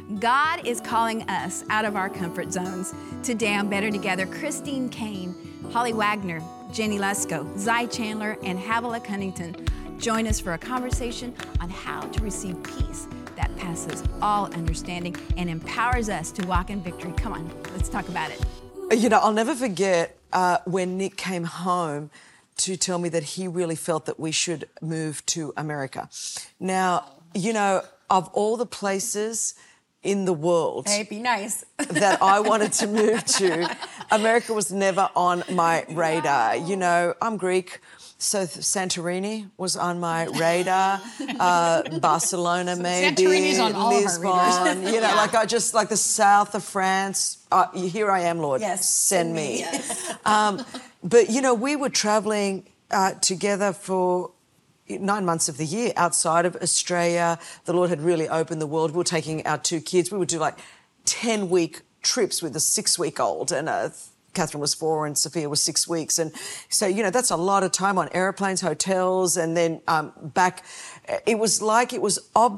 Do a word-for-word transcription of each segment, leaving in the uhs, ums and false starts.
God is calling us out of our comfort zones. Today on Better Together, Christine Kane, Holly Wagner, Jenny Lesko, Zy Chandler, and Havilah Cunnington join us for a conversation on how to receive peace that passes all understanding and empowers us to walk in victory. Come on, let's talk about it. You know, I'll never forget uh, when Nick came home to tell me that he really felt that we should move to America. Now, you know, of all the places in the world hey, be nice. that I wanted to move to, America was never on my radar. You know, I'm Greek, so Santorini was on my radar, uh, Barcelona maybe, Santorini's on all Lisbon, of our radars. you know, Yeah. like I just, like the south of France. Uh, here I am, Lord, Yes, send send me. me, yes. um, but, you know, we were travelling uh, together for nine months of the year outside of Australia. The Lord had really opened the world. We were taking our two kids. We would do like ten-week trips with a six-week-old, and uh, Catherine was four and Sophia was six weeks. And so, you know, that's a lot of time on aeroplanes, hotels, and then um, back. It was like it was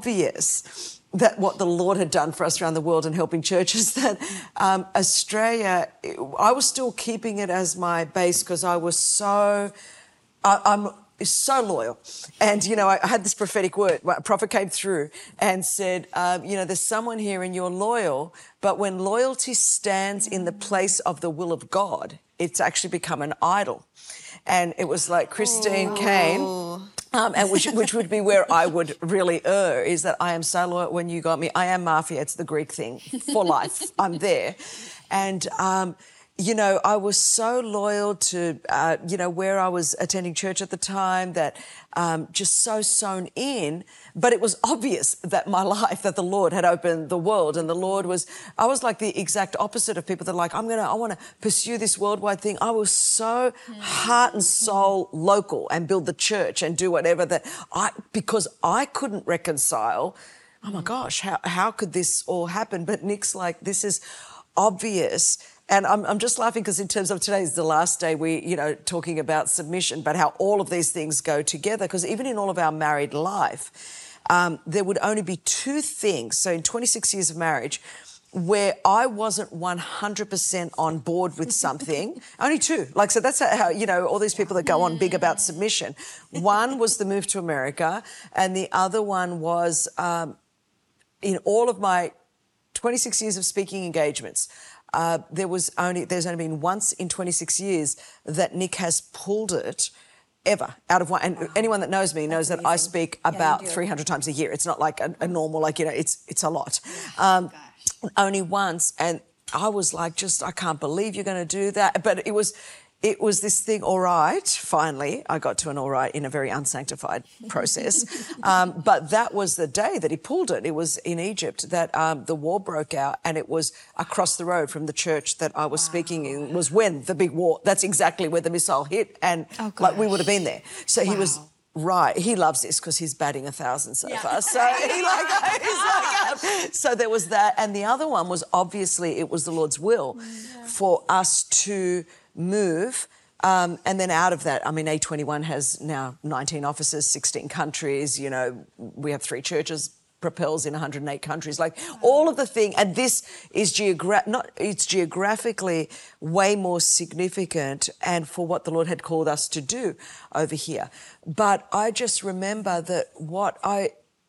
obvious that what the Lord had done for us around the world and helping churches, that um, Australia, I was still keeping it as my base because I was so, I, I'm so loyal. And, you know, I, I had this prophetic word. A prophet came through and said, um, you know, there's someone here and you're loyal, but when loyalty stands in the place of the will of God, it's actually become an idol. And it was like Christine oh. Kane, um, and which, which would be where I would really err, is that I am so loyal when you got me. I am mafia, it's the Greek thing, for life. I'm there. And, um, you know, I was so loyal to, uh, you know, where I was attending church at the time, that um, just so sewn in. But it was obvious that my life, that the Lord had opened the world, and the Lord was, I was like the exact opposite of people that are like, I'm going to, I want to pursue this worldwide thing. I was so heart and soul local and build the church and do whatever that I, because I couldn't reconcile, oh my gosh, how, how could this all happen? But Nick's like, this is obvious. And I'm, I'm just laughing because in terms of today is the last day we, you know, talking about submission, but how all of these things go together. Because even in all of our married life, um, there would only be two things. So in twenty-six years of marriage, where I wasn't one hundred percent on board with something, only two. Like, so that's how, you know, all these people that go on big about submission. One was the move to America, and the other one was um, in all of my twenty-six years of speaking engagements, Uh, there was only, there's only been once in twenty-six years that Nick has pulled it ever out of one. And wow. anyone that knows me knows That's that amazing. I speak about yeah, three hundred times a year. It's not like a, a normal, like, you know, it's it's a lot. Um, only once. And I was like, just, I can't believe you're going to do that. But it was, it was this thing, all right, finally, I got to an all right in a very unsanctified process. um, but that was the day that he pulled it. It was in Egypt that um, the war broke out, and it was across the road from the church that I was wow. speaking in was when the big war, that's exactly where the missile hit. And oh, like we would have been there. So wow. he was... Right, he loves this because he's batting a thousand so yeah. far. So he like, he's like, um, so there was that, and the other one was obviously it was the Lord's will yeah. for us to move, um, and then out of that, I mean, A twenty-one has now nineteen offices, sixteen countries. You know, we have three churches. Propels in one hundred eight countries, like all of the thing, and this is geogra- not it's geographically way more significant, and for what the Lord had called us to do over here. But I just remember that what I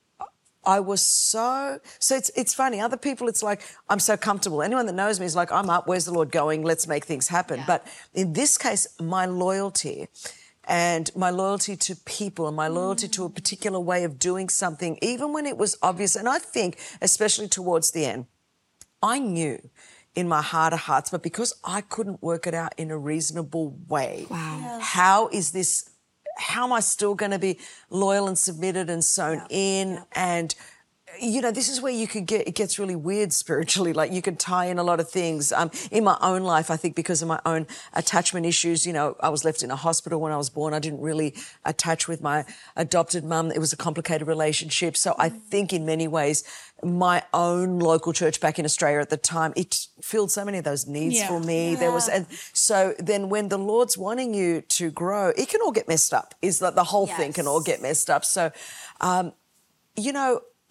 I was so so it's it's funny. Other people, it's like I'm so comfortable. Anyone that knows me is like, I'm up. Where's the Lord going? Let's make things happen. Yeah. But in this case, my loyalty. And my loyalty to people and my loyalty to a particular way of doing something, even when it was obvious. And I think, especially towards the end, I knew in my heart of hearts, but because I couldn't work it out in a reasonable way, wow. yes. how is this, how am I still going to be loyal and submitted and sewn yeah. in yeah. and... You know, this is where you could get, it gets really weird spiritually, like you could tie in a lot of things. Um, in my own life, I think because of my own attachment issues, you know, I was left in a hospital when I was born. I didn't really attach with my adopted mum. It was a complicated relationship. So I think in many ways, my own local church back in Australia at the time, it filled so many of those needs yeah. for me. Yeah. There was, and so then when the Lord's wanting you to grow, it can all get messed up, is that the whole yes. thing can all get messed up. So, um, you know,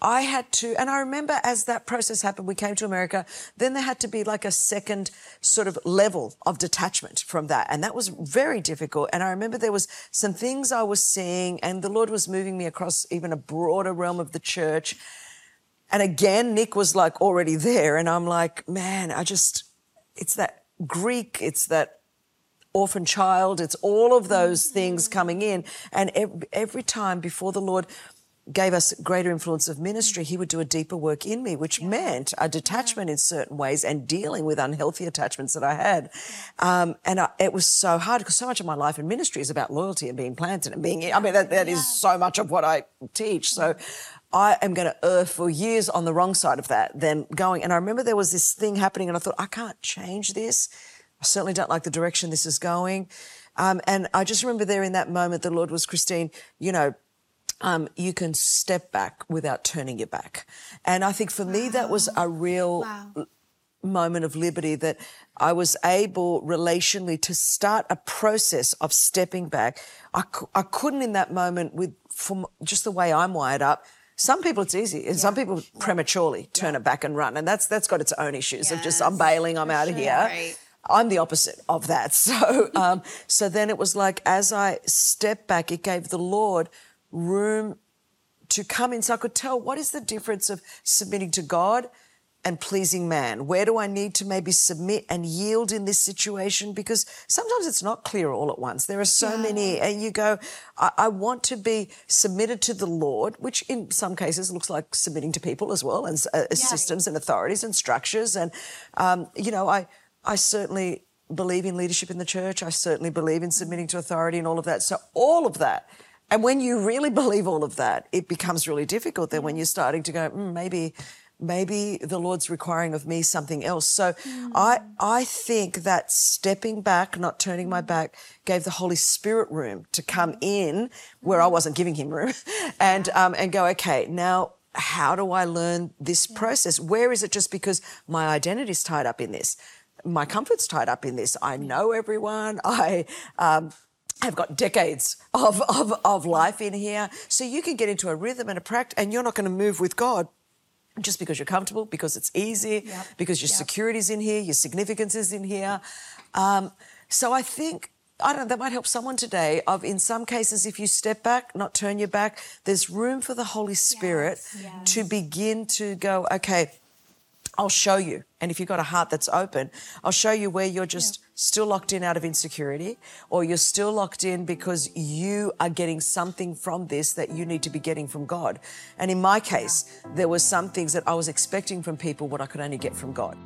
I had to, and I remember as that process happened, we came to America, then there had to be like a second sort of level of detachment from that. And that was very difficult. And I remember there was some things I was seeing, and the Lord was moving me across even a broader realm of the church. And again, Nick was like already there. And I'm like, man, I just, it's that Greek, it's that orphan child, it's all of those things coming in. And every, every time before the Lord gave us greater influence of ministry, he would do a deeper work in me, which yeah. meant a detachment yeah. in certain ways and dealing with unhealthy attachments that I had. Yeah. Um, and I, it was so hard because so much of my life in ministry is about loyalty and being planted and being, I mean, that, that yeah. is so much of what I teach. So I am going to err for years on the wrong side of that, then going. And I remember there was this thing happening and I thought, I can't change this. I certainly don't like the direction this is going. Um, and I just remember there in that moment, the Lord was, Christine, you know, Um, you can step back without turning your back. And I think for wow. me, that was a real wow. moment of liberty, that I was able relationally to start a process of stepping back. I, I couldn't in that moment with from just the way I'm wired up. Some people it's easy, and yeah. some people yeah. prematurely turn yeah. it back and run. And that's that's got its own issues yes. of just, I'm bailing, I'm out sure. of here. Right. I'm the opposite of that. So, um, so then it was like, as I stepped back, it gave the Lord room to come in, so I could tell what is the difference of submitting to God and pleasing man. Where do I need to maybe submit and yield in this situation? Because sometimes it's not clear all at once. There are so yeah. many, and you go, I, I want to be submitted to the Lord, which in some cases looks like submitting to people as well, and uh, yeah. systems and authorities and structures. And, um, you know, I, I certainly believe in leadership in the church. I certainly believe in submitting to authority and all of that. So all of that. And when you really believe all of that, it becomes really difficult then when you're starting to go, mm, maybe maybe the Lord's requiring of me something else. So mm. I I think that stepping back, not turning my back, gave the Holy Spirit room to come in where I wasn't giving him room and um, and go, okay, now how do I learn this yeah. process? Where is it just because my identity's tied up in this? My comfort's tied up in this. I know everyone. I... Um, I've got decades of, of, of life in here. So you can get into a rhythm and a practice, and you're not going to move with God just because you're comfortable, because it's easy, yep. because your yep. security's in here, your significance is in here. Um, so I think, I don't know, that might help someone today of, in some cases, if you step back, not turn your back, there's room for the Holy Spirit yes. Yes. to begin to go, okay, I'll show you. And if you've got a heart that's open, I'll show you where you're just yeah. still locked in out of insecurity, or you're still locked in because you are getting something from this that you need to be getting from God. And in my case, yeah. there were some things that I was expecting from people what I could only get from God.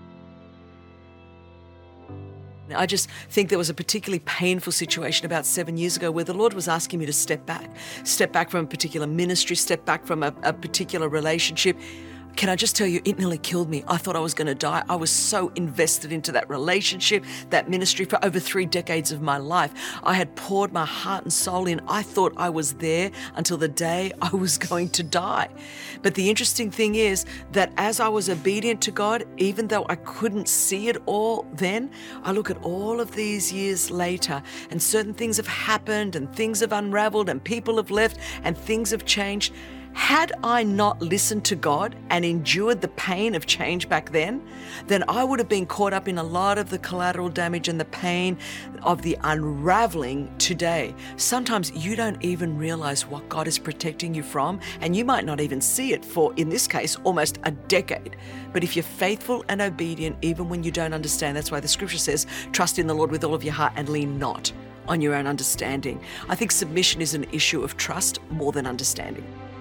I just think there was a particularly painful situation about seven years ago where the Lord was asking me to step back, step back from a particular ministry, step back from a, a particular relationship. Can I just tell you, it nearly killed me. I thought I was going to die. I was so invested into that relationship, that ministry for over three decades of my life. I had poured my heart and soul in. I thought I was there until the day I was going to die. But the interesting thing is that as I was obedient to God, even though I couldn't see it all then, I look at all of these years later and certain things have happened and things have unraveled and people have left and things have changed. Had I not listened to God and endured the pain of change back then, then I would have been caught up in a lot of the collateral damage and the pain of the unraveling today. Sometimes you don't even realize what God is protecting you from, and you might not even see it for, in this case, almost a decade. But if you're faithful and obedient, even when you don't understand, that's why the scripture says, trust in the Lord with all of your heart and lean not on your own understanding. I think submission is an issue of trust more than understanding.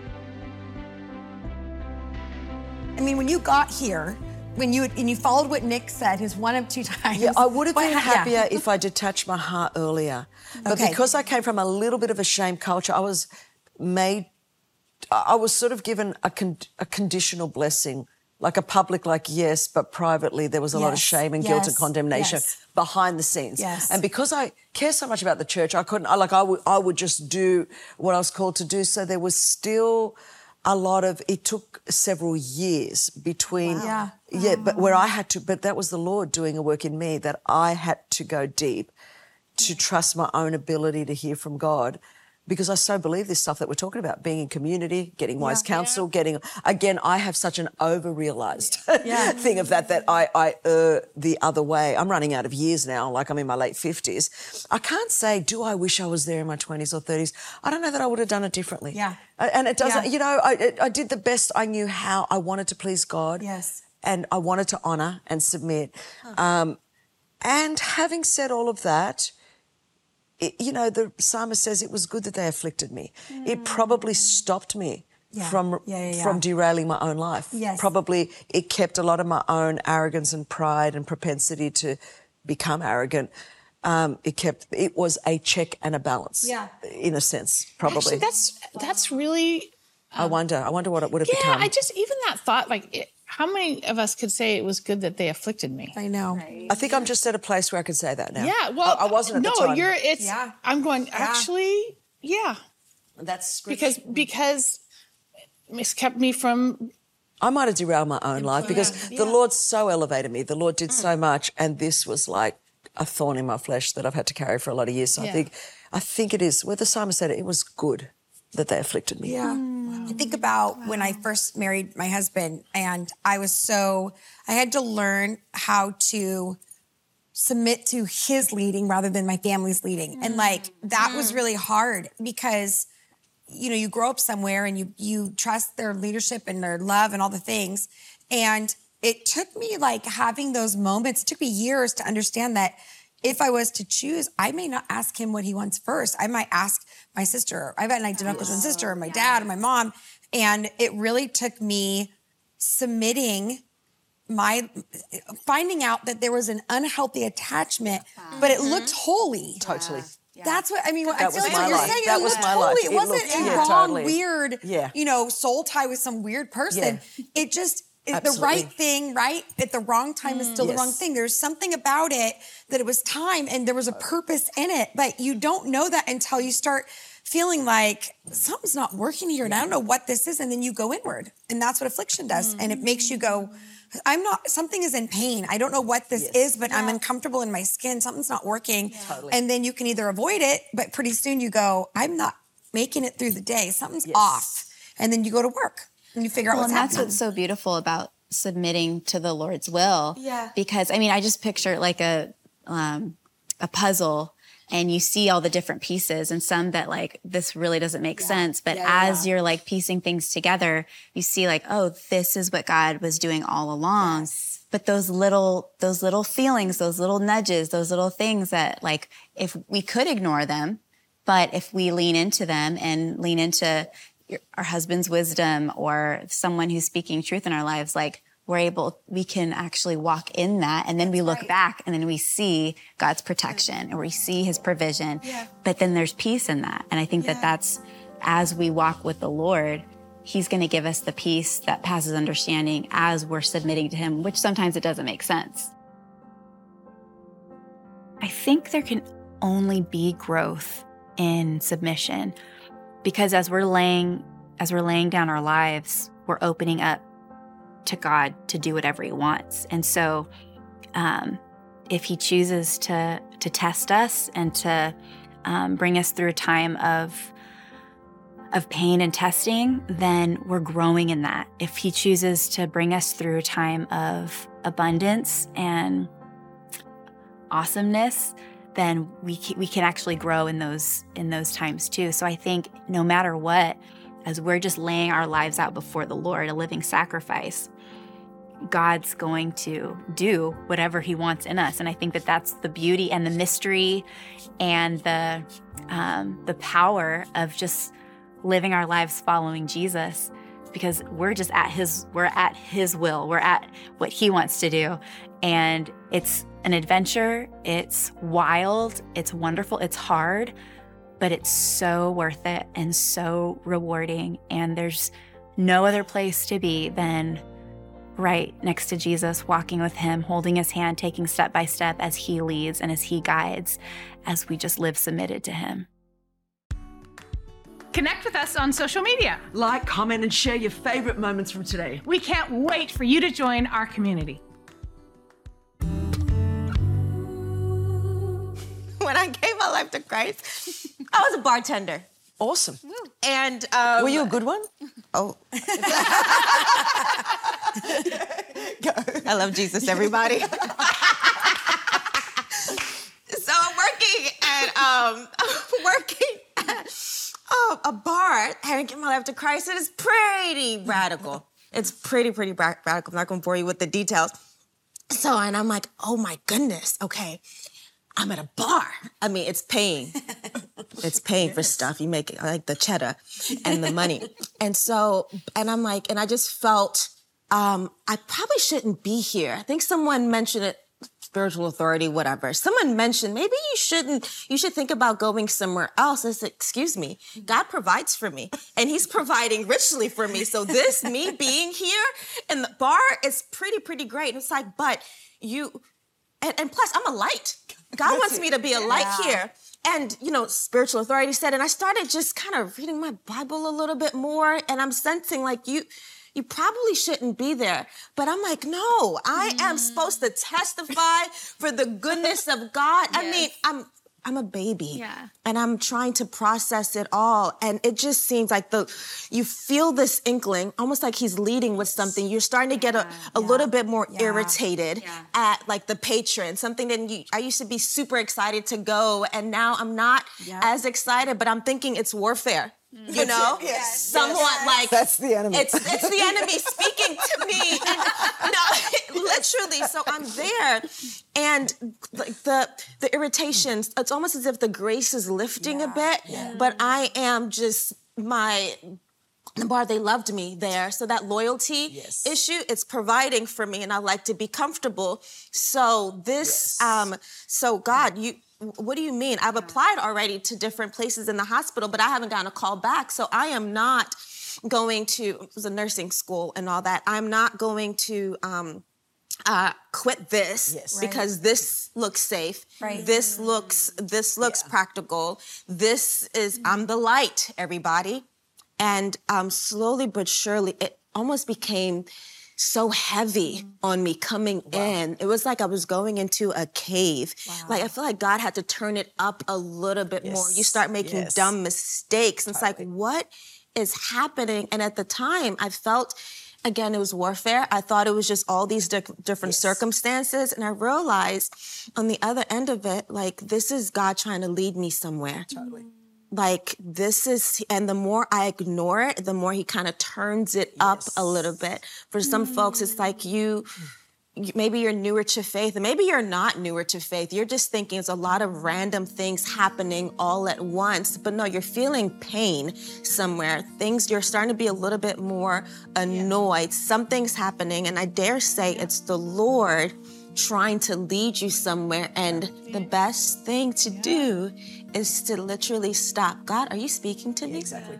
I mean, when you got here, when you and you followed what Nick said, his one of two times. Yeah, I would have been well, happier yeah. if I detached my heart earlier. But okay. because I came from a little bit of a shame culture, I was made, I was sort of given a, con, a conditional blessing, like a public, like yes, but privately there was a yes. lot of shame and yes. guilt and condemnation yes. behind the scenes. Yes. And because I care so much about the church, I couldn't, I, like I would, I would just do what I was called to do. So there was still a lot of, it took several years between, wow. yeah, yeah, but where I had to, but that was the Lord doing a work in me that I had to go deep to trust my own ability to hear from God because I so believe this stuff that we're talking about, being in community, getting wise Yeah. counsel, yeah. getting, again, I have such an over-realised Yeah. thing of that, that I, I err the other way. I'm running out of years now, like I'm in my late fifties. I can't say, do I wish I was there in my twenties or thirties? I don't know that I would have done it differently. Yeah. And it doesn't, Yeah. you know, I, I did the best I knew how. I wanted to please God. Yes. And I wanted to honour and submit. Huh. Um, and having said all of that, It, you know, the psalmist says it was good that they afflicted me. Mm. It probably stopped me yeah. from yeah, yeah, yeah. from derailing my own life. Yes. Probably it kept a lot of my own arrogance and pride and propensity to become arrogant. Um, it kept, it was a check and a balance, yeah. in a sense, probably. Actually, that's, that's really... Um, I wonder, I wonder what it would have yeah, become. I just, even that thought, like, it, how many of us could say it was good that they afflicted me? I know. Right. I think I'm just at a place where I can say that now. Yeah, well, I, I wasn't at no, the time. you're, it's, yeah. I'm going, yeah. actually, yeah. That's scripture. Because, because it's kept me from... I might have derailed my own life because yeah. the Lord so elevated me. The Lord did Mm. so much, and this was like a thorn in my flesh that I've had to carry for a lot of years. So yeah. I think, I think it is, where the psalmist said it, it was good that they afflicted me. Yeah. Mm. I think about wow. when I first married my husband, and I was so, I had to learn how to submit to his leading rather than my family's leading. Mm. And like, that mm. was really hard because, you know, you grow up somewhere and you, you trust their leadership and their love and all the things. And it took me like having those moments, it took me years to understand that if I was to choose, I may not ask him what he wants first. I might ask my sister. I've got an identical twin sister, or my dad, or my mom. And it really took me submitting my, finding out that there was an unhealthy attachment, mm-hmm. but it looked holy. Totally. Yeah. That's what, I mean, that I was feel like my what you're life. saying, that it was looked my holy. life. It wasn't looked, a yeah, wrong, totally. weird, yeah. you know, soul tie with some weird person. Yeah. It just, it, the Absolutely. right thing, right, at the wrong time mm. is still yes. the wrong thing. There's something about it that it was time and there was a purpose in it, but you don't know that until you start feeling like something's not working here and I don't know what this is, and then you go inward. And that's what affliction does. Mm. And it makes you go, I'm not, something is in pain. I don't know what this yes. is, but yeah. I'm uncomfortable in my skin. Something's not working. Yeah. Totally. And then you can either avoid it, but pretty soon you go, I'm not making it through the day. Something's yes. off. And then you go to work and you figure well, out what's and that's happening. what's so beautiful about submitting to the Lord's will. Yeah. Because, I mean, I just picture like a, um, a puzzle, and you see all the different pieces, and some that like, this really doesn't make yeah. sense. But yeah, as yeah. you're like piecing things together, you see like, oh, this is what God was doing all along. Yes. But those little, those little feelings, those little nudges, those little things that like, if we could ignore them, but if we lean into them and lean into your, our husband's wisdom or someone who's speaking truth in our lives, like, we're able, we can actually walk in that, and then we look right. back and then we see God's protection or we see his provision, yeah. but then there's peace in that. And I think yeah. that that's, as we walk with the Lord, he's going to give us the peace that passes understanding as we're submitting to him, which sometimes it doesn't make sense. I think there can only be growth in submission, because as we're laying, as we're laying down our lives, we're opening up to God to do whatever he wants. And so um, if he chooses to to test us and to um, bring us through a time of of pain and testing, then we're growing in that. If he chooses to bring us through a time of abundance and awesomeness, then we can, we can actually grow in those in those times too. So I think no matter what, as we're just laying our lives out before the Lord, a living sacrifice, God's going to do whatever he wants in us. And I think that that's the beauty and the mystery and the um, the power of just living our lives following Jesus, because we're just at his, we're at his will. We're at what he wants to do. And it's an adventure. It's wild. It's wonderful. It's hard, but it's so worth it and so rewarding. And there's no other place to be than right next to Jesus, walking with him, holding his hand, taking step by step as he leads and as he guides, as we just live submitted to him. Connect with us on social media. Like, comment, and share your favorite moments from today. We can't wait for you to join our community. When I gave my life to Christ, I was a bartender. Awesome. And um, Were you a good one? Oh. I love Jesus, everybody. So I'm working at um, working at oh, a bar, having given my life to Christ. It is pretty radical. It's pretty, pretty ra- radical. I'm not going to bore you with the details. So, and I'm like, oh my goodness, okay. I'm at a bar. I mean, it's paying. It's paying for stuff. You make like the cheddar and the money. And so, and I'm like, and I just felt, um, I probably shouldn't be here. I think someone mentioned it, spiritual authority, whatever. Someone mentioned, maybe you shouldn't, you should think about going somewhere else. I said, excuse me, God provides for me and he's providing richly for me. So this, me being here in the bar is pretty, pretty great. And it's like, but you, and, and plus I'm a light. God wants me to be a light yeah. here. And, you know, spiritual authority said, and I started just kind of reading my Bible a little bit more, and I'm sensing like you, you probably shouldn't be there. But I'm like, no, I mm. am supposed to testify for the goodness of God. Yes. I mean, I'm I'm a baby. Yeah. And I'm trying to process it all. And it just seems like the you feel this inkling, almost like he's leading with something. You're starting to get a, a yeah. little bit more yeah. irritated yeah. at like the patron, something that you, I used to be super excited to go. And now I'm not yeah. as excited, but I'm thinking it's warfare. Mm. You know, yes. somewhat yes. like that's the enemy. It's it's the enemy speaking to me. And, no, literally. So I'm there, and like the the irritations. It's almost as if the grace is lifting yeah. a bit, yeah. but I am just my. The bar, they loved me there. So that loyalty yes. issue, it's providing for me, and I like to be comfortable. So this, yes. um, so God, you. What do you mean? I've applied already to different places in the hospital, but I haven't gotten a call back. So I am not going to, it was a nursing school and all that. I'm not going to um, uh, quit this yes. because right. this looks safe. Right. This looks, this looks yeah. practical. This is, mm-hmm. I'm the light, everybody. And um, slowly but surely, it almost became so heavy mm-hmm. on me coming wow. in. It was like I was going into a cave. Wow. Like I feel like God had to turn it up a little bit yes. more. You start making yes. dumb mistakes. It's like, what is happening? And at the time, I felt, again, it was warfare. I thought it was just all these di- different yes. circumstances. And I realized on the other end of it, like, this is God trying to lead me somewhere. Totally. Like, this is, and the more I ignore it, the more he kind of turns it yes. up a little bit. For some mm. folks, it's like you, you, maybe you're newer to faith, and maybe you're not newer to faith. You're just thinking it's a lot of random things happening all at once. But no, you're feeling pain somewhere. Things, you're starting to be a little bit more annoyed. Yeah. Something's happening, and I dare say it's the Lord trying to lead you somewhere. And the best thing to yeah. do is to literally stop. God, are you speaking to me? Exactly.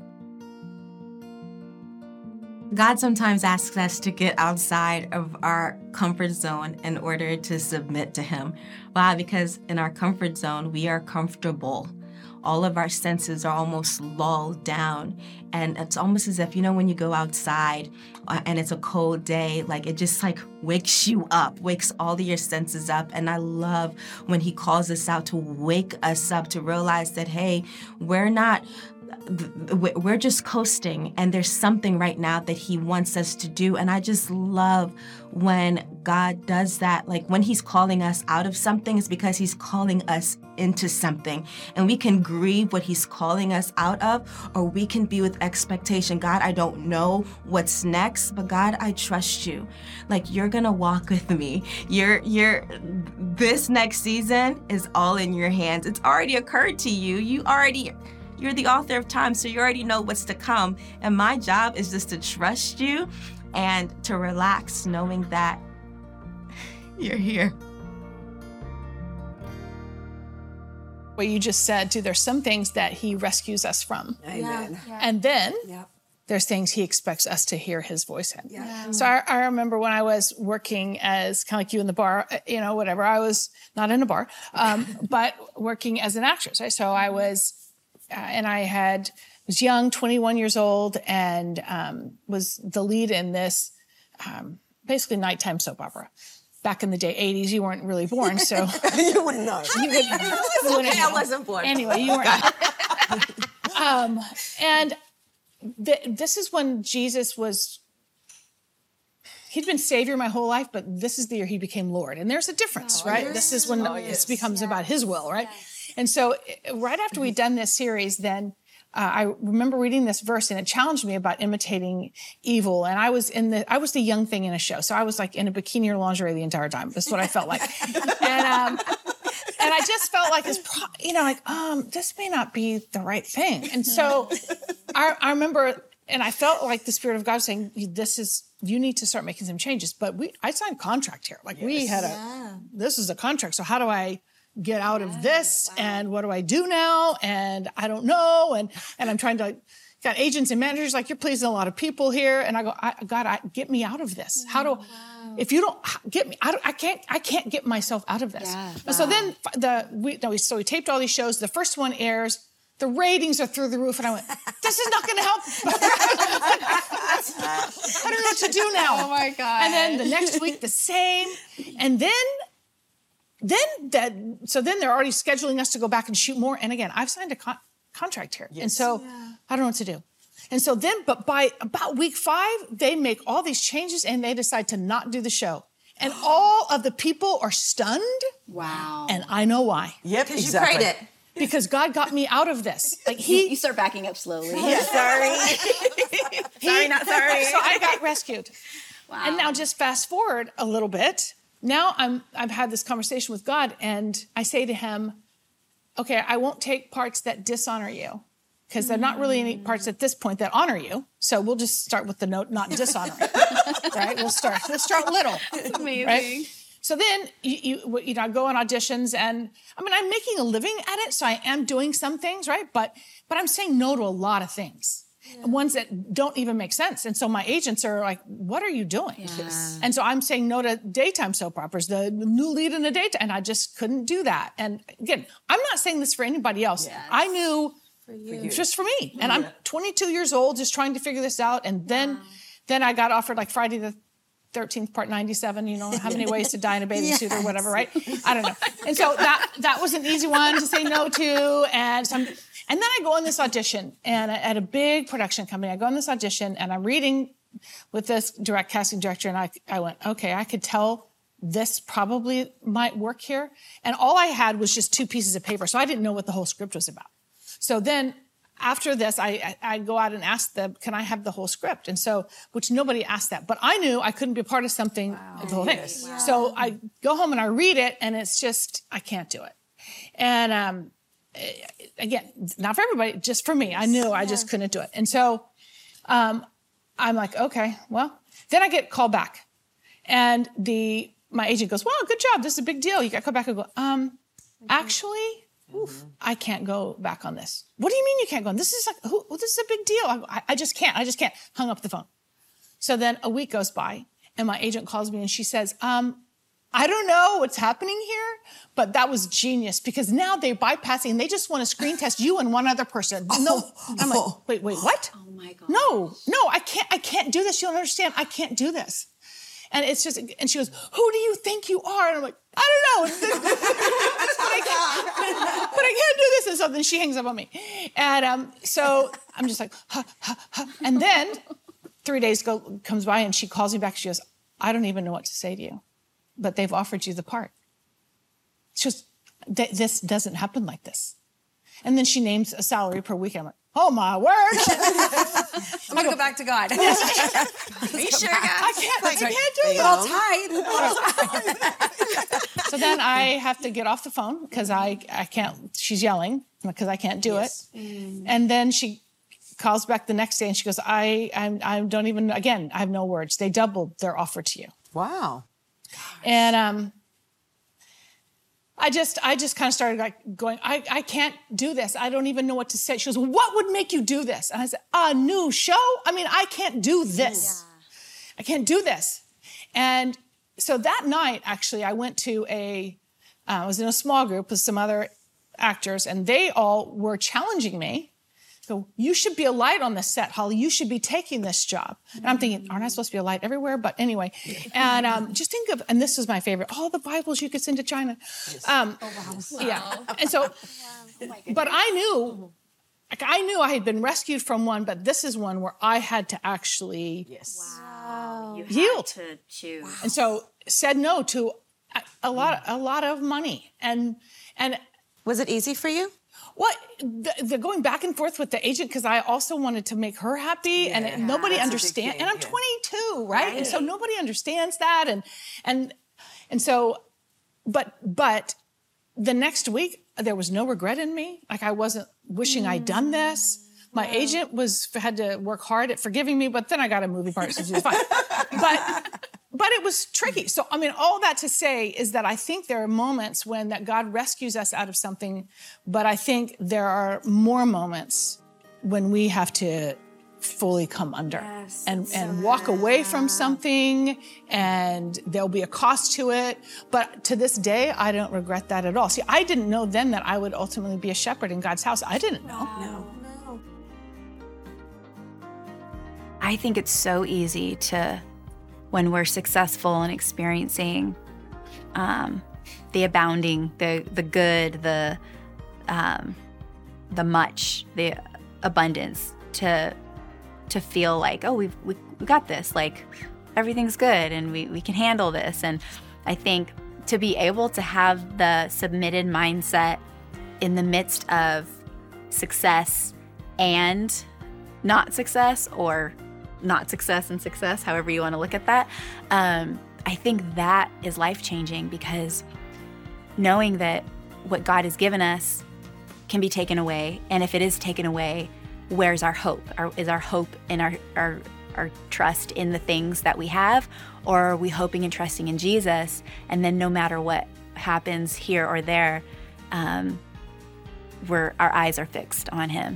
God sometimes asks us to get outside of our comfort zone in order to submit to him. Why? Because in our comfort zone, we are comfortable. All of our senses are almost lulled down. And it's almost as if, you know, when you go outside uh, and it's a cold day, like it just like wakes you up, wakes all of your senses up. And I love when he calls us out to wake us up, to realize that, hey, we're not, we're just coasting, and there's something right now that he wants us to do. And I just love when God does that. Like when he's calling us out of something, it's because he's calling us into something. And we can grieve what he's calling us out of, or we can be with expectation. God, I don't know what's next, but God, I trust you. Like, you're gonna walk with me. You're, you're, this next season is all in your hands. It's already occurred to you. You already, You're the author of time, so you already know what's to come. And my job is just to trust you and to relax, knowing that you're here. What you just said, too, there's some things that he rescues us from. Amen. Yeah. And then yeah. there's things he expects us to hear his voice in. Yeah. Yeah. So I, I remember when I was working as kind of like you in the bar, you know, whatever. I was not in a bar, um, but working as an actress. Right? So I was, uh, and I had was young, twenty-one years old, and um, was the lead in this um, basically nighttime soap opera. Back in the day, eighties, you weren't really born, so you wouldn't know. You would, you okay, I wasn't born. Anyway, you weren't. um, and th- this is when Jesus was, he'd been Savior my whole life, but this is the year he became Lord. And there's a difference, oh, right? Yes. This is when oh, yes. this becomes yeah. about his will, right? Yes. And so right after we'd done this series, then uh, I remember reading this verse and it challenged me about imitating evil. And I was in the, I was the young thing in a show. So I was like in a bikini or lingerie the entire time. That's what I felt like. and, um, and I just felt like, it's pro- you know, like, um, this may not be the right thing. And so I, I remember, and I felt like the Spirit of God saying, this is, you need to start making some changes. But we, I signed a contract here. Like yes. we had a, yeah. this is a contract. So how do I get out of this? Wow. And what do I do now? And I don't know. And, and I'm trying to, got agents and managers like, you're pleasing a lot of people here. And I go, I, God, I, get me out of this. How do, wow. if you don't get me, I, don't, I can't, I can't get myself out of this. Yeah. Wow. So then the, we, no, we, so we taped all these shows. The first one airs. The ratings are through the roof. And I went, this is not going to help. I don't know what to do now. Oh, my God. And then the next week, the same. And then, then that, so then they're already scheduling us to go back and shoot more. And again, I've signed a con- contract here. Yes. And so yeah. I don't know what to do. And so then, but by about week five, they make all these changes and they decide to not do the show. And all of the people are stunned. Wow. And I know why. Yep, because exactly. you prayed it. Because God got me out of this. Like he, you start backing up slowly. Yeah. Sorry. sorry, not sorry. So I got rescued. Wow. And now just fast forward a little bit. Now I'm, I've had this conversation with God and I say to him, okay, I won't take parts that dishonor you because there are not really any parts at this point that honor you. So we'll just start with the note, not dishonor. Right? We'll start, we'll start little. That's amazing. Right? So then, you, you you know, I go on auditions and, I mean, I'm making a living at it, so I am doing some things, right? But but I'm saying no to a lot of things, yeah. ones that don't even make sense. And so my agents are like, what are you doing? Yes. And so I'm saying no to daytime soap operas, the new lead in the daytime, and I just couldn't do that. And again, I'm not saying this for anybody else. Yes. I knew for you. Just for me. And yeah. I'm twenty-two years old, just trying to figure this out. And then, wow. then I got offered like Friday the thirteenth, part ninety-seven, you know, how many ways to die in a bathing yes. suit or whatever, right? I don't know. And so that that was an easy one to say no to. And so I'm, and then I go on this audition and at a big production company, I go on this audition and I'm reading with this direct casting director and I, I went, okay, I could tell this probably might work here. And all I had was just two pieces of paper. So I didn't know what the whole script was about. So then after this, I, I, I go out and ask them, can I have the whole script? And so, which nobody asked that, but I knew I couldn't be a part of something, wow. the whole thing. Yes. Wow. So I go home and I read it and it's just, I can't do it. And um, again, not for everybody, just for me. I knew yeah. I just couldn't do it. And so um, I'm like, okay, well, then I get called back. And the my agent goes, well, good job. This is a big deal. You got called back. I go, um, actually, Oof, I can't go back on this. What do you mean you can't go on? This is like, who, this is a big deal. I, I just can't. I just can't. Hung up the phone. So then a week goes by and my agent calls me and she says, um, I don't know what's happening here, but that was genius because now they're bypassing and they just want to screen test you and one other person. Oh, no, I'm like, wait, wait, what? Oh my God. No, no, I can't, I can't do this. You don't understand. I can't do this. And it's just, and she goes, who do you think you are? And I'm like, I don't know. but, I can't, but I can't do this. And so then she hangs up on me. And um, so I'm just like, huh, huh, huh. And then three days go comes by and she calls me back. She goes, I don't even know what to say to you, but they've offered you the part. She goes, this doesn't happen like this. And then she names a salary per week. I'm like, oh my word. I'm gonna go back to God. Are you sure, God? I can't, I can't do it. All tight. So then I have to get off the phone because I, I can't, she's yelling because I can't do yes. it. Mm. And then she calls back the next day and she goes, I, I, I don't even, again, I have no words. They doubled their offer to you. Wow. Gosh. And um, I just, I just kind of started like going, I, I can't do this. I don't even know what to say. She goes, well, what would make you do this? And I said, a new show? I mean, I can't do this. Yeah. I can't do this. And so that night, actually, I went to a, uh, I was in a small group with some other actors, and they all were challenging me. Go, you should be a light on the set, Holly. You should be taking this job. And I'm thinking, aren't I supposed to be a light everywhere? But anyway, and um, just think of, and this was my favorite, all the Bibles you could send to China. Um, oh, wow. Yeah. And so, wow. Oh, but I knew like I knew I had been rescued from one, but this is one where I had to actually Yes. Wow. You had yield. to choose. And so said no to a, a lot, a lot of money. And, and Was it easy for you? what, the, the going back and forth with the agent, because I also wanted to make her happy, and it, nobody that's a big understands. thing, And I'm yeah. twenty-two, right? And so nobody understands that. And, and, and so, but, but the next week, there was no regret in me. Like I wasn't wishing I'd done this. My agent was had to work hard at forgiving me, but then I got a movie partner, so she was fine. But but it was tricky. So I mean, all that to say is that I think there are moments when that God rescues us out of something, but I think there are more moments when we have to fully come under Yes, and it's and so walk away from something, and there'll be a cost to it. But to this day, I don't regret that at all. See, I didn't know then that I would ultimately be a shepherd in God's house. I didn't know. No. I think it's so easy to, when we're successful and experiencing um, the abounding, the the good, the um, the much, the abundance, to to feel like, oh, we've we, we got this, like everything's good and we, we can handle this. And I think to be able to have the submitted mindset in the midst of success and not success, or not success and success, however you want to look at that, um, I think that is life-changing, because knowing that what God has given us can be taken away, and if it is taken away, where's our hope? Our, is our hope in our, our our trust in the things that we have, or are we hoping and trusting in Jesus? And then no matter what happens here or there, um, we're, our eyes are fixed on Him.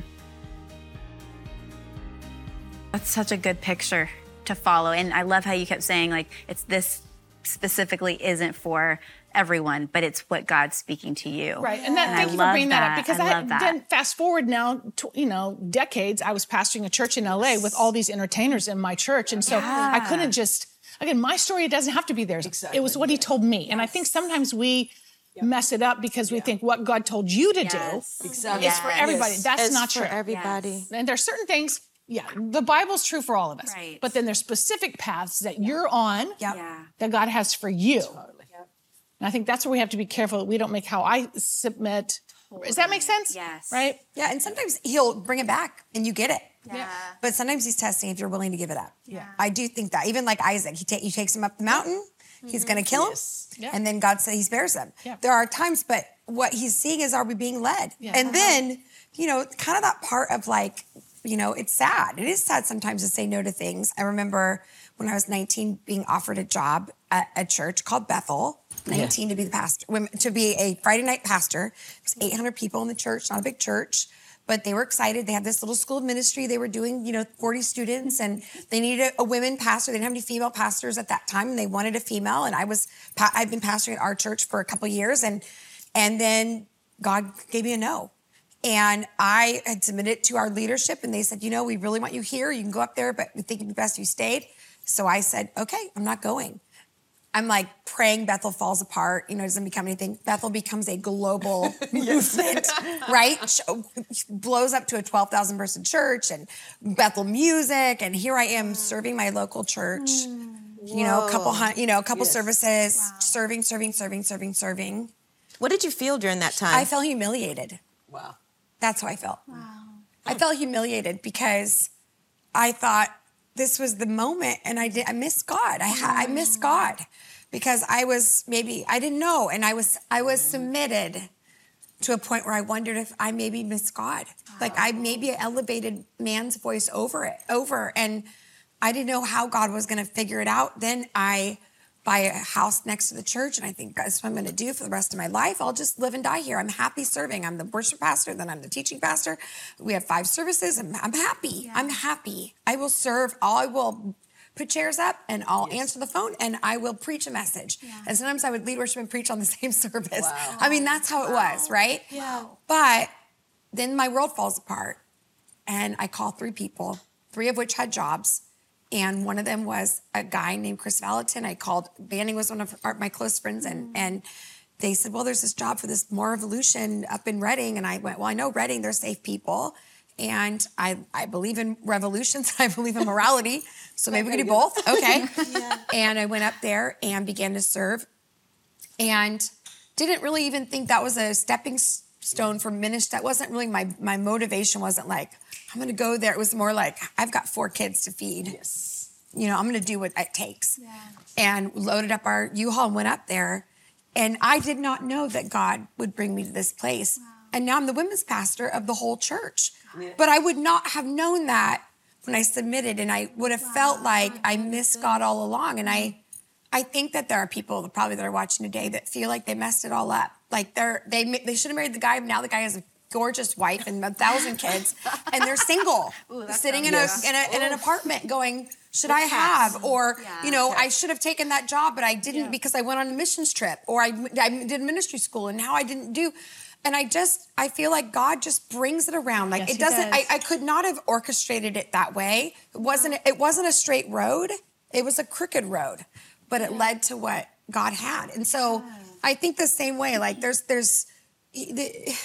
That's such a good picture to follow. And I love how you kept saying, like, it's this specifically isn't for everyone, but it's what God's speaking to you. Right, and, that, And thank I you for love bringing that, that. up, because I I, love that. then fast forward now, to, you know, decades. I was pastoring a church in L A with all these entertainers in my church, and so I couldn't just. Again, my story doesn't have to be theirs. Exactly, It was what He told me, and I think sometimes we mess it up because we think what God told you to Yes. do Exactly. is for everybody. Yes. That's It's not for true. everybody. And there's certain things. Yeah, the Bible's true for all of us. Right. But then there's specific paths that you're on Yep. Yeah. that God has for you. And I think that's where we have to be careful that we don't make how I submit. Does that make sense? Yes. Right? Yeah, and sometimes He'll bring it back and you get it. Yeah. But sometimes He's testing if you're willing to give it up. Yeah. I do think that. Even like Isaac, he, ta- he takes him up the mountain. He's going to kill him. Yes. Yeah. And then God says He spares them. Yeah. There are times, but what He's seeing is, are we being led? And then, you know, kind of that part of like, you know, it's sad. It is sad sometimes to say no to things. I remember when I was nineteen being offered a job at a church called Bethel, nineteen to be the pastor, to be a Friday night pastor. It was eight hundred people in the church, not a big church, but they were excited. They had this little school of ministry. They were doing, you know, forty students, and they needed a, a women pastor. They didn't have any female pastors at that time, and they wanted a female. And I was, I'd been pastoring at our church for a couple of years, and and then God gave me a no. And I had submitted it to our leadership, and they said, you know, we really want you here. You can go up there, but we think it'd be best if you stayed. So I said, okay, I'm not going. I'm like praying Bethel falls apart, you know, doesn't become anything. Bethel becomes a global movement, right? Blows up to a twelve thousand person church, and Bethel music. And here I am serving my local church, you know, a couple, hun- you know, a couple Yes. services, serving, serving, serving, serving, serving. What did you feel during that time? I felt humiliated. Wow. That's how I felt. Wow. I felt humiliated because I thought this was the moment, and I did. I missed God. I ha- I missed God because I was maybe I didn't know, and I was I was submitted to a point where I wondered if I maybe missed God. Like I maybe elevated man's voice over it, over, and I didn't know how God was going to figure it out. Then I buy a house next to the church, and I think that's what I'm going to do for the rest of my life. I'll just live and die here. I'm happy serving. I'm the worship pastor, then I'm the teaching pastor. We have five services. I'm, I'm happy. Yeah. I'm happy. I will serve. I will put chairs up, and I'll yes. answer the phone, and I will preach a message. Yeah. And sometimes I would lead worship and preach on the same service. Wow. I mean, that's how it wow. was, right? Yeah. But then my world falls apart, and I call three people, three of which had jobs. And one of them was a guy named Chris Valentin. I called, Banning was one of our, my close friends, and, mm-hmm. and they said, well, there's this job for this More Evolution up in Redding. And I went, well, I know Redding, they're safe people. and I, I believe in revolutions. I believe in morality. So maybe we could do both. Okay. Yeah. And I went up there and began to serve and didn't really even think that was a stepping stone for ministry. That wasn't really my, my motivation wasn't like, I'm going to go there. It was more like, I've got four kids to feed. Yes. You know, I'm going to do what it takes. Yeah. And loaded up our U-Haul and went up there. And I did not know that God would bring me to this place. Wow. And now I'm the women's pastor of the whole church. Yeah. But I would not have known that when I submitted, and I would have wow. felt like I missed God all along. And I I think that there are people that probably that are watching today that feel like they messed it all up. Like they're they they should have married the guy, now the guy has a gorgeous wife and a thousand kids, and they're single, Ooh, sitting in a, yes. in a in an apartment going, should I have? Or, yeah. you know, I should have taken that job, but I didn't yeah. because I went on a missions trip, or I, I did ministry school and now I didn't do. And I just, I feel like God just brings it around. Like yes, it doesn't, does. I, I could not have orchestrated it that way. It wasn't, it wasn't a straight road. It was a crooked road, but it yeah. led to what God had. And so yeah. I think the same way, like there's, there's, the,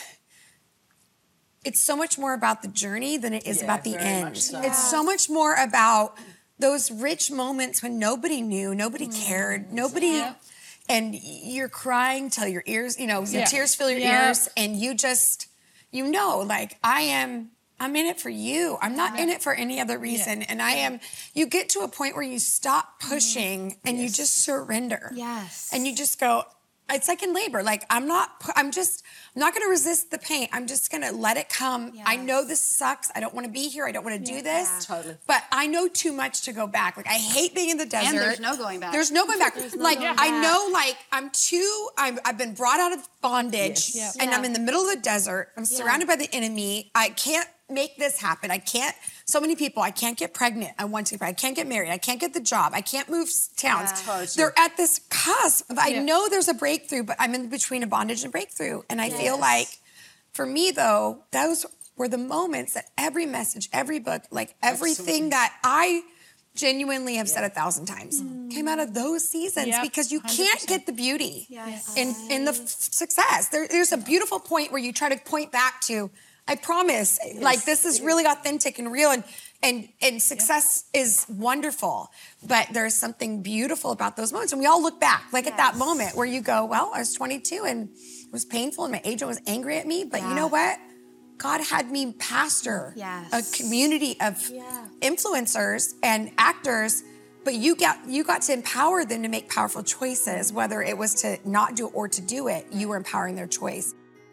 it's so much more about the journey than it is yeah, about the end. So. It's so much more about those rich moments when nobody knew, nobody mm. cared, nobody, yeah. and you're crying till your ears, you know, your yeah. tears fill your yeah. ears, and you just, you know, like, I am, I'm in it for you. I'm not yeah. in it for any other reason. Yeah. And I am, you get to a point where you stop pushing mm. and yes. you just surrender. Yes. And you just go, it's like in labor. Like, I'm not, I'm just, I'm not going to resist the pain. I'm just going to let it come. Yes. I know this sucks. I don't want to be here. I don't want to do yeah. this. Totally. But I know too much to go back. Like, I hate being in the desert. And there's no going back. There's no going back. no like, going I back. know, like, I'm too, I'm, I've been brought out of bondage. Yes. And yeah. I'm in the middle of the desert. I'm surrounded yeah. by the enemy. I can't make this happen. I can't, so many people, I can't get pregnant. I want to get pregnant. I can't get married. I can't get the job. I can't move towns. Yeah. Totally. They're at this cusp. I yeah. know there's a breakthrough, but I'm in between a bondage and breakthrough. And I yes. feel like, for me though, those were the moments that every message, every book, like everything Absolutely. That I genuinely have yeah. said a thousand times mm. came out of those seasons yep. because you can't one hundred percent get the beauty yes. in, in the f- success. There, there's a beautiful point where you try to point back to, I promise, yes. like this is really authentic and real, and and and success yep. is wonderful. But there's something beautiful about those moments, and we all look back, like yes. at that moment where you go, well, I was twenty-two and it was painful, and my agent was angry at me, but yeah. you know what? God had me pastor yes. a community of yeah. influencers and actors. But you got you got to empower them to make powerful choices, whether it was to not do it or to do it. You were empowering their choice.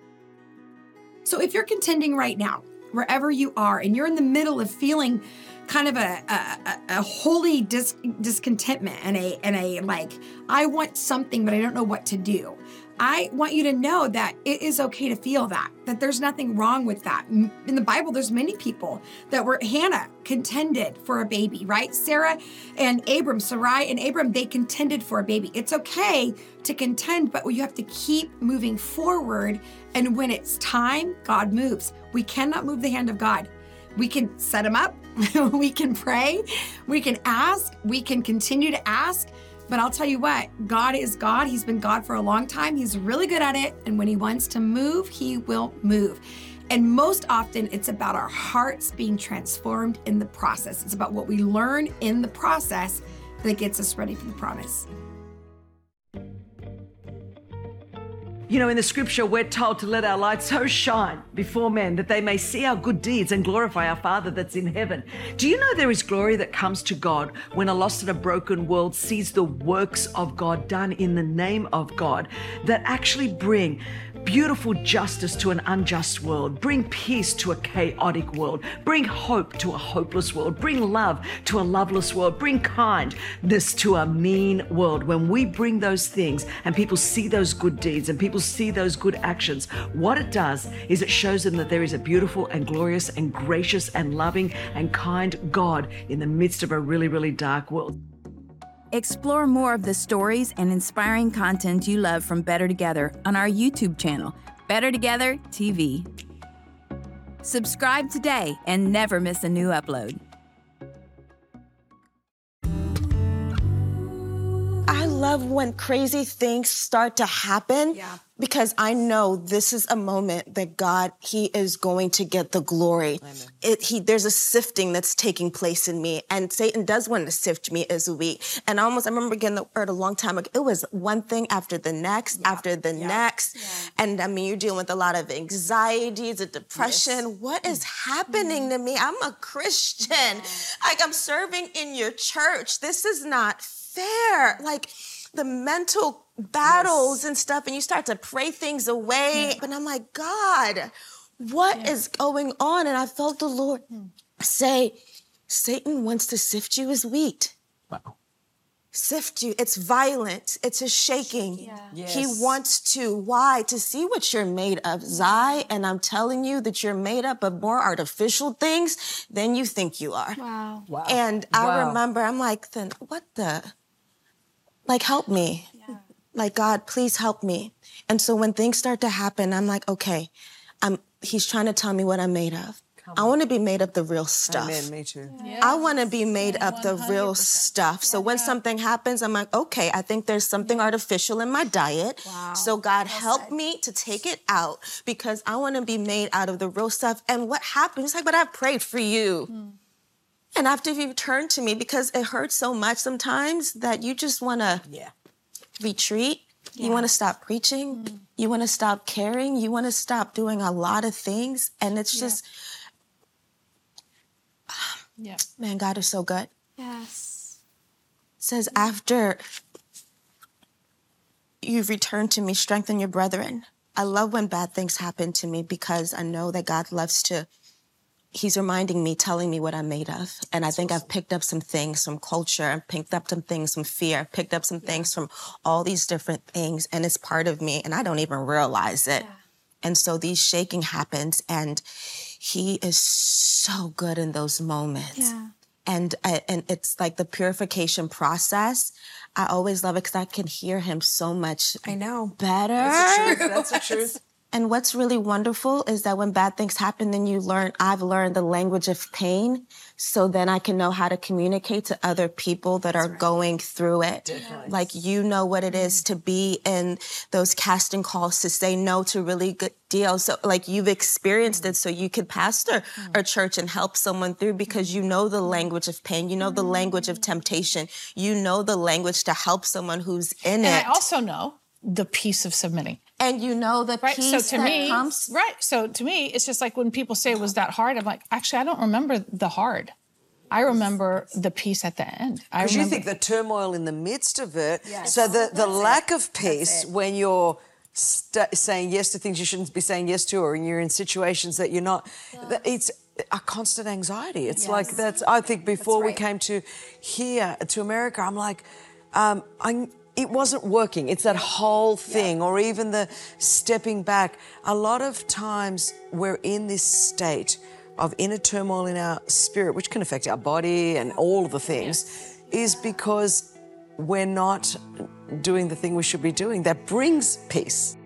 So if you're contending right now, wherever you are, and you're in the middle of feeling kind of a a, a holy dis, discontentment and a and a like, I want something, but I don't know what to do. I want you to know that it is okay to feel that, that there's nothing wrong with that. In the Bible, there's many people that were, Hannah contended for a baby, right? Sarah and Abram, Sarai and Abram, they contended for a baby. It's okay to contend, but you have to keep moving forward. And when it's time, God moves. We cannot move the hand of God. We can set him up. We can pray. We can ask. We can continue to ask. But I'll tell you what, God is God. He's been God for a long time. He's really good at it. And when he wants to move, he will move. And most often it's about our hearts being transformed in the process. It's about what we learn in the process that gets us ready for the promise. You know, in the scripture, we're told to let our light so shine before men that they may see our good deeds and glorify our Father that's in heaven. Do you know there is glory that comes to God when a lost and a broken world sees the works of God done in the name of God that actually bring beautiful justice to an unjust world, bring peace to a chaotic world, bring hope to a hopeless world, bring love to a loveless world, bring kindness to a mean world. When we bring those things and people see those good deeds and people see those good actions, what it does is it shows them that there is a beautiful and glorious and gracious and loving and kind God in the midst of a really, really dark world. Explore more of the stories and inspiring content you love from Better Together on our YouTube channel, Better Together T V. Subscribe today and never miss a new upload. I love when crazy things start to happen. Yeah. because I know this is a moment that God, he is going to get the glory. It, he, there's a sifting that's taking place in me, and Satan does want to sift me as a wheat. And I almost, I remember getting the word a long time ago. It was one thing after the next, yeah. after the yeah. next. Yeah. And I mean, you're dealing with a lot of anxiety, the depression. Yes. What is happening mm. to me? I'm a Christian. Yeah. Like, I'm serving in your church. This is not fair. Like, the mental battles yes. and stuff, and you start to pray things away. Yeah. And I'm like, God, what yeah. is going on? And I felt the Lord mm. say, Satan wants to sift you as wheat. Wow. Sift you. It's violent. It's a shaking. Yeah. Yes. He wants to. Why? To see what you're made of, Zai. And I'm telling you that you're made up of more artificial things than you think you are. Wow. Wow. And I wow. remember, I'm like, then what the... Like, help me. Yeah. Like, God, please help me. And so when things start to happen, I'm like, okay, I'm, he's trying to tell me what I'm made of. I want to be made of the real stuff. Amen, me too. Yes. I want to be made yeah, of the one hundred percent real stuff. So yeah, when yeah. something happens, I'm like, okay, I think there's something artificial in my diet. Wow. So God, well help said. me to take it out, because I want to be made out of the real stuff. And what happens, like, but I prayed for you. Hmm. And after you turn to me, because it hurts so much sometimes that you just want to yeah. retreat. Yeah. You want to stop preaching. Mm. You want to stop caring. You want to stop doing a lot of things. And it's yeah. just, yeah. man, God is so good. Yes. It says, after you've returned to me, strengthen your brethren. I love when bad things happen to me, because I know that God loves to, he's reminding me, telling me what I'm made of. And I think I've picked up some things from culture, I've picked up some things from fear, I've picked up some yeah. things from all these different things, and it's part of me, and I don't even realize it. Yeah. And so these shaking happens, and he is so good in those moments. Yeah. And, uh, and it's like the purification process. I always love it because I can hear him so much I know. better. That's the truth. That's the truth. And what's really wonderful is that when bad things happen, then you learn, I've learned the language of pain, so then I can know how to communicate to other people that That's are right. going through it. Definitely. Like, you know what it is to be in those casting calls, to say no to really good deals. So, like, you've experienced mm. it, so you could pastor mm. a church and help someone through, because you know the language of pain, you know the language of temptation, you know the language to help someone who's in and it. And I also know the peace of submitting. And you know the right? peace so to that me, comes. Right. So to me, it's just like when people say, was that hard? I'm like, actually, I don't remember the hard. I remember the peace at the end. Because you think the turmoil in the midst of it, yes. so the, the lack of peace when you're st- saying yes to things you shouldn't be saying yes to, or you're in situations that you're not, yeah. it's a constant anxiety. It's yes. like that's, I think before right. we came to here, to America, I'm like, um, I'm, it wasn't working. It's that whole thing, yeah. or even the stepping back. A lot of times we're in this state of inner turmoil in our spirit, which can affect our body and all of the things, yes. is because we're not doing the thing we should be doing that brings peace.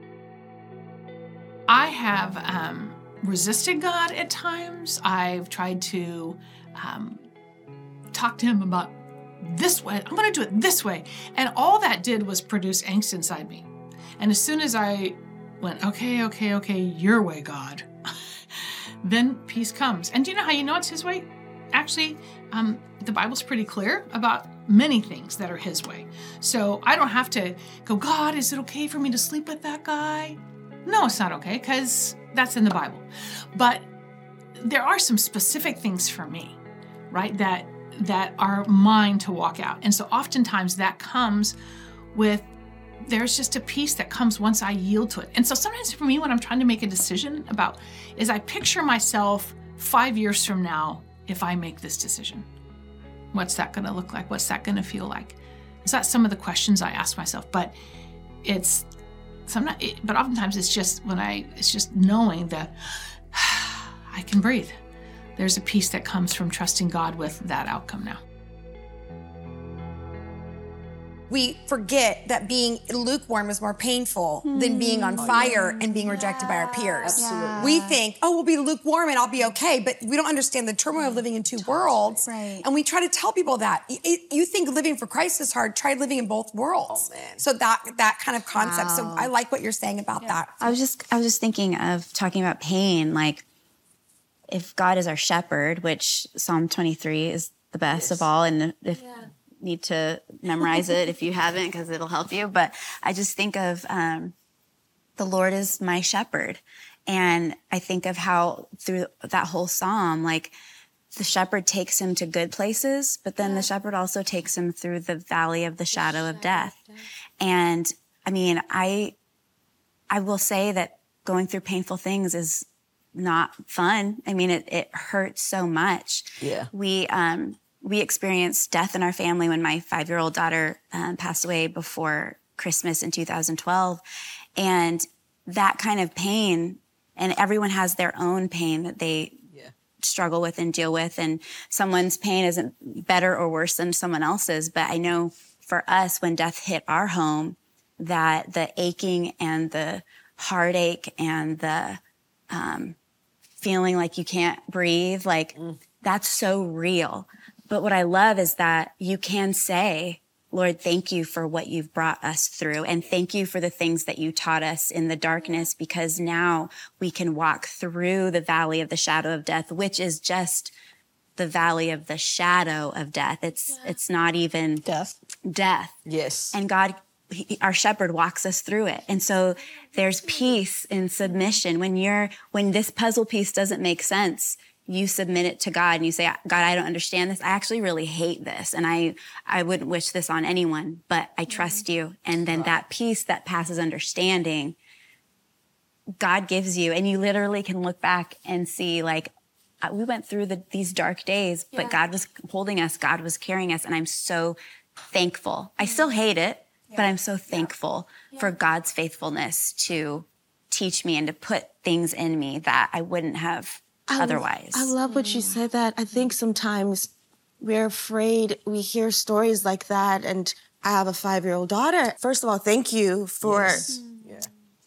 I have um, resisted God at times. I've tried to um, talk to him about this way, I'm going to do it this way. And all that did was produce angst inside me. And as soon as I went, okay, okay, okay, your way, God, then peace comes. And do you know how you know it's his way? Actually, um, the Bible's pretty clear about many things that are his way. So I don't have to go, God, is it okay for me to sleep with that guy? No, it's not okay, because that's in the Bible. But there are some specific things for me, right, that that are mine to walk out. And so oftentimes that comes with, there's just a peace that comes once I yield to it. And so sometimes for me, when I'm trying to make a decision about, is I picture myself five years from now, if I make this decision, what's that going to look like? What's that going to feel like? So that's some of the questions I ask myself. But it's sometimes, it, but oftentimes it's just when I, it's just knowing that I can breathe. There's a peace that comes from trusting God with that outcome now. we forget that being lukewarm is more painful mm. than being on fire and being rejected yeah. by our peers. Absolutely. We think, oh, we'll be lukewarm and I'll be okay, but we don't understand the turmoil of living in two worlds. Right. And we try to tell people that. It, you think living for Christ is hard, try living in both worlds. Oh, so that that kind of concept. Wow. So I like what you're saying about yeah. that. I was just I was just thinking of talking about pain, like if God is our shepherd, which Psalm twenty-three is the best yes. of all, and if yeah. need to memorize it if you haven't, because it'll help you. But I just think of um, the Lord is my shepherd. And I think of how through that whole psalm, like the shepherd takes him to good places, but then yeah. the shepherd also takes him through the valley of the shadow, the shadow of death. Of death. And I mean, I, I will say that going through painful things is not fun. I mean, it, it hurts so much. Yeah. We, um, we experienced death in our family when my five-year-old daughter um, passed away before Christmas in two thousand twelve. And that kind of pain, and everyone has their own pain that they yeah. struggle with and deal with. And someone's pain isn't better or worse than someone else's. But I know for us, when death hit our home, that the aching and the heartache and the um, feeling like you can't breathe, like mm. that's so real. But what I love is that you can say, Lord, thank you for what you've brought us through. And thank you for the things that you taught us in the darkness, because now we can walk through the valley of the shadow of death, which is just the valley of the shadow of death. It's, yeah. it's not even death. Death. Yes. And God, he, our shepherd walks us through it. And so there's peace in submission. When you're, when this puzzle piece doesn't make sense, you submit it to God and you say, God, I don't understand this. I actually really hate this. And I, I wouldn't wish this on anyone, but I trust you. And then that peace that passes understanding, God gives you. And you literally can look back and see, like, we went through the, these dark days, yeah. but God was holding us. God was carrying us. And I'm so thankful. I still hate it, yeah. but I'm so thankful yeah. for God's faithfulness to teach me and to put things in me that I wouldn't have I, otherwise. I love what you said that. I think sometimes we're afraid, we hear stories like that, and I have a five-year-old daughter. First of all, thank you for, yes. yeah.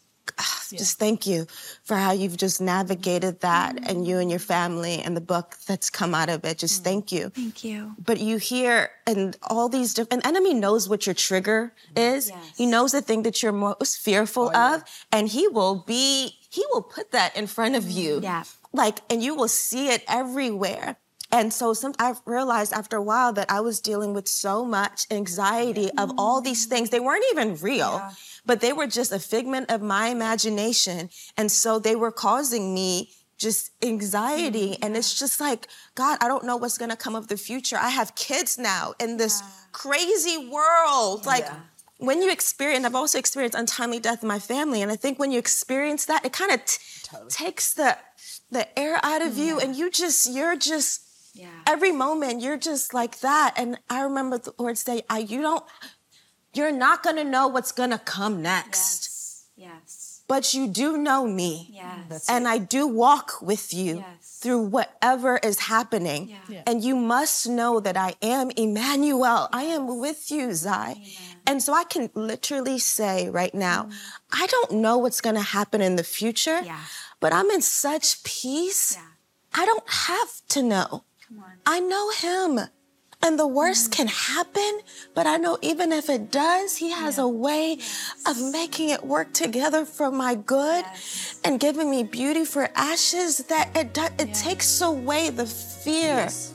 just thank you for how you've just navigated that mm-hmm. and you and your family and the book that's come out of it. Just mm-hmm. thank you. Thank you. But you hear, and all these different, an enemy knows what your trigger is. Yes. He knows the thing that you're most fearful oh, yeah. of, and he will be, he will put that in front of you. Yeah. Like, and you will see it everywhere. And so some, I've realized after a while that I was dealing with so much anxiety of all these things. They weren't even real, yeah. but they were just a figment of my imagination. And so they were causing me just anxiety. Mm-hmm. And it's just like, God, I don't know what's going to come of the future. I have kids now in this yeah. crazy world. Like, yeah. when you experience, I've also experienced untimely death in my family. And I think when you experience that, it kind of t- totally. takes the... the air out of you, and you just, you're just, yeah. every moment, you're just like that. And I remember the Lord say, I, you don't, you're not going to know what's going to come next. Yes. Yes. But you do know me. Yes. And I do walk with you yes. through whatever is happening. Yeah. Yeah. And you must know that I am Emmanuel. Yes. I am with you, Zai. Amen. And so I can literally say right now, mm. I don't know what's going to happen in the future. Yeah. But I'm in such peace. Yeah. I don't have to know. Come on. I know him. And the worst mm. can happen, but I know even if it does, he has yeah. a way yes. of making it work together for my good yes. and giving me beauty for ashes, that it, do, it yeah. takes away the fear. Yes.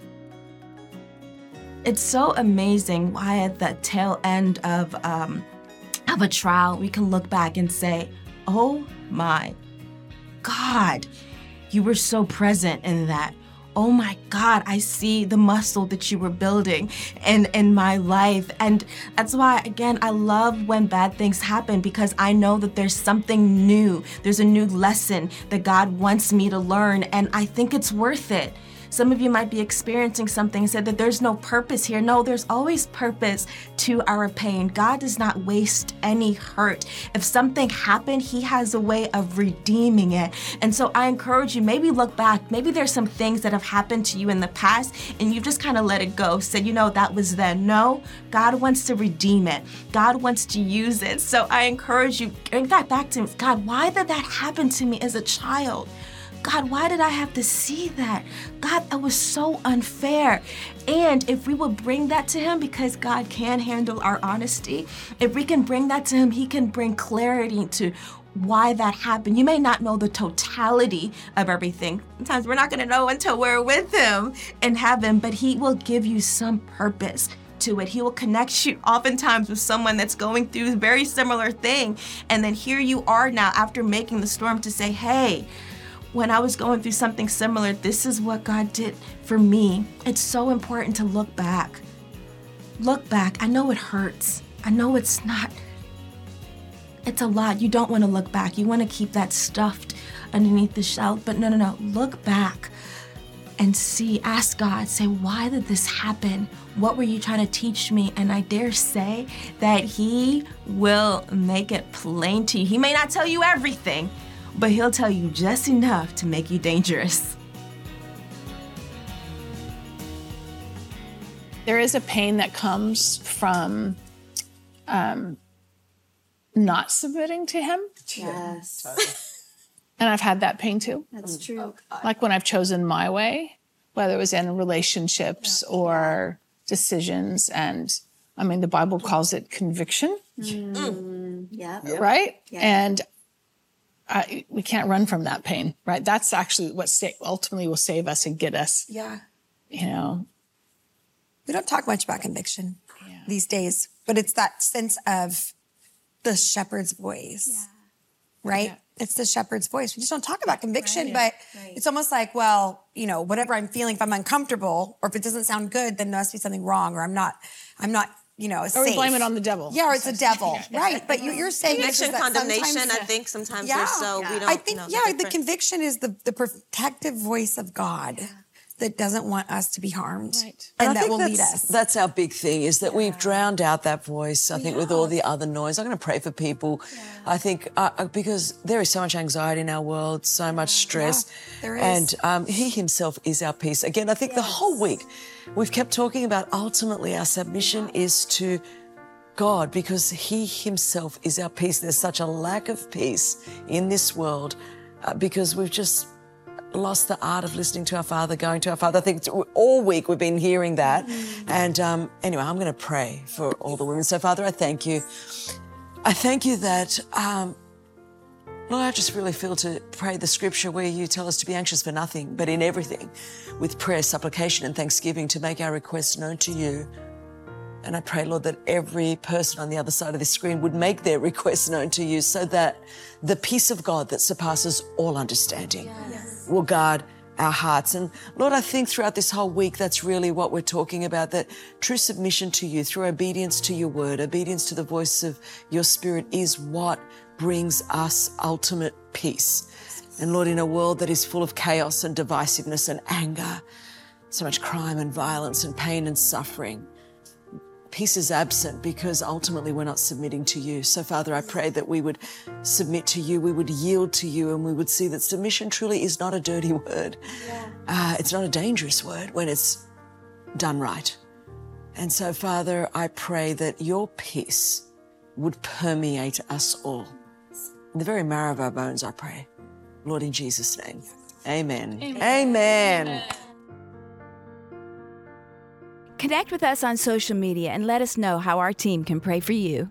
It's so amazing why at the tail end of, um, of a trial, we can look back and say, oh my God, you were so present in that. Oh my God, I see the muscle that you were building in, in my life. And that's why, again, I love when bad things happen, because I know that there's something new. There's a new lesson that God wants me to learn. And I think it's worth it Some of you might be experiencing something and said that there's no purpose here. No, there's always purpose to our pain. God does not waste any hurt. If something happened, he has a way of redeeming it. And so I encourage you, maybe look back. Maybe there's some things that have happened to you in the past and you've just kind of let it go. Said, you know, that was then. No, God wants to redeem it. God wants to use it. So I encourage you, bring that back to him. God, why did that happen to me as a child? God, why did I have to see that? God, that was so unfair. And if we will bring that to him, because God can handle our honesty, if we can bring that to him, he can bring clarity to why that happened. You may not know the totality of everything. Sometimes we're not going to know until we're with him in heaven, but he will give you some purpose to it. He will connect you oftentimes with someone that's going through a very similar thing. And then here you are now after making the storm to say, hey, when I was going through something similar, this is what God did for me. It's so important to look back. Look back. I know it hurts. I know it's not, it's a lot. You don't want to look back. You want to keep that stuffed underneath the shelf. But no, no, no. Look back and see, ask God, say, why did this happen? What were you trying to teach me? And I dare say that he will make it plain to you. He may not tell you everything, but he'll tell you just enough to make you dangerous. There is a pain that comes from um, not submitting to him. Yes. And I've had that pain too. That's true. Like when I've chosen my way, whether it was in relationships or decisions. And I mean, the Bible calls it conviction. Mm. Yeah. Right? Yeah. And I, we can't run from that pain, right? That's actually what sa- ultimately will save us and get us. Yeah. You know. We don't talk much about conviction yeah. these days, but it's that sense of the shepherd's voice, yeah. right? Yeah. It's the shepherd's voice. We just don't talk about conviction, right. but right. it's almost like, well, you know, whatever I'm feeling, if I'm uncomfortable or if it doesn't sound good, then there must be something wrong, or I'm not, I'm not, you know, safe. Or we blame it on the devil. Yeah, or it's the devil, right? But you, you're saying conviction, condemnation. I think sometimes yeah, we're so yeah. we don't. I think know yeah, the, the conviction is the the protective voice of God. Yeah. That doesn't want us to be harmed, right. and, and that will lead us. That's our big thing, is that yeah. we've drowned out that voice, I think, yeah. with all the other noise. I'm going to pray for people, yeah. I think, uh, because there is so much anxiety in our world, so much stress. Yeah, there is. And um, he himself is our peace. Again, I think yes. the whole week we've kept talking about ultimately our submission is to God, because he himself is our peace. There's such a lack of peace in this world uh, because we've just lost the art of listening to our Father, going to our Father. I think it's, all week we've been hearing that. Mm. And um, anyway, I'm going to pray for all the women. So, Father, I thank you. I thank you that, um, Lord, I just really feel to pray the scripture where you tell us to be anxious for nothing, but in everything, with prayer, supplication, and thanksgiving, to make our requests known to you. And I pray, Lord, that every person on the other side of this screen would make their requests known to you, so that the peace of God that surpasses all understanding yes. will guard our hearts. And Lord, I think throughout this whole week, that's really what we're talking about, that true submission to you through obedience to your word, obedience to the voice of your spirit, is what brings us ultimate peace. And Lord, in a world that is full of chaos and divisiveness and anger, so much crime and violence and pain and suffering, peace is absent because ultimately we're not submitting to you. So, Father, I pray that we would submit to you, we would yield to you, and we would see that submission truly is not a dirty word. Yeah. Uh, it's not a dangerous word when it's done right. And so, Father, I pray that your peace would permeate us all. In the very marrow of our bones, I pray. Lord, in Jesus' name, amen. Amen. Amen. Amen. Connect with us on social media and let us know how our team can pray for you.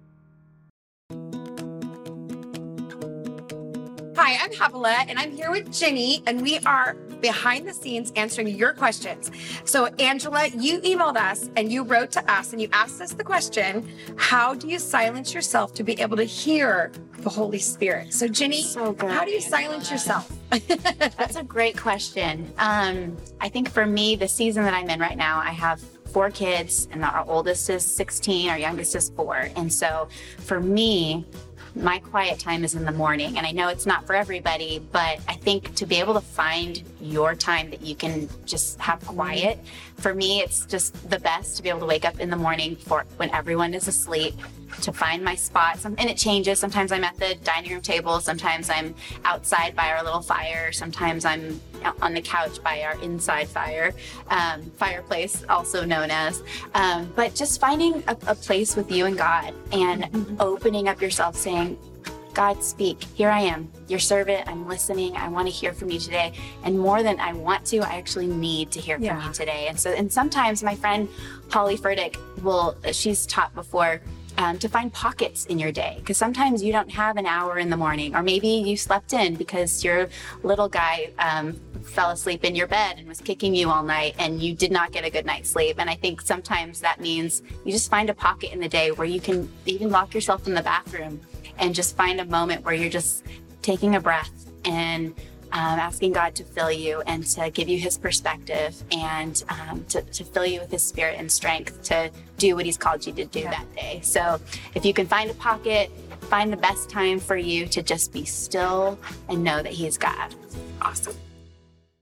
Hi, I'm Havilah, and I'm here with Jenny, and we are behind the scenes answering your questions. So, Angela, you emailed us, and you wrote to us, and you asked us the question, how do you silence yourself to be able to hear the Holy Spirit? So, Jenny, so good, how do you Angela. silence yourself? That's a great question. Um, I think for me, the season that I'm in right now, I have four kids, and our oldest is sixteen, our youngest is four. And so for me, my quiet time is in the morning. And I know it's not for everybody, but I think to be able to find your time that you can just have quiet, for me, it's just the best to be able to wake up in the morning for when everyone is asleep, to find my spot. Some, and it changes. Sometimes I'm at the dining room table. Sometimes I'm outside by our little fire. Sometimes I'm on the couch by our inside fire, um, fireplace, also known as. Um, but just finding a, a place with you and God, and mm-hmm. opening up yourself, saying, God, speak. Here I am, your servant. I'm listening. I want to hear from you today. And more than I want to, I actually need to hear yeah. from you today. And so, and sometimes my friend Holly Furtick will, she's taught before, Um, to find pockets in your day, because sometimes you don't have an hour in the morning, or maybe you slept in because your little guy um, fell asleep in your bed and was kicking you all night and you did not get a good night's sleep. And I think sometimes that means you just find a pocket in the day where you can even lock yourself in the bathroom and just find a moment where you're just taking a breath and Um, asking God to fill you and to give you his perspective, and um, to, to fill you with his spirit and strength to do what he's called you to do yeah. that day. So if you can find a pocket, find the best time for you to just be still and know that he's God. Awesome.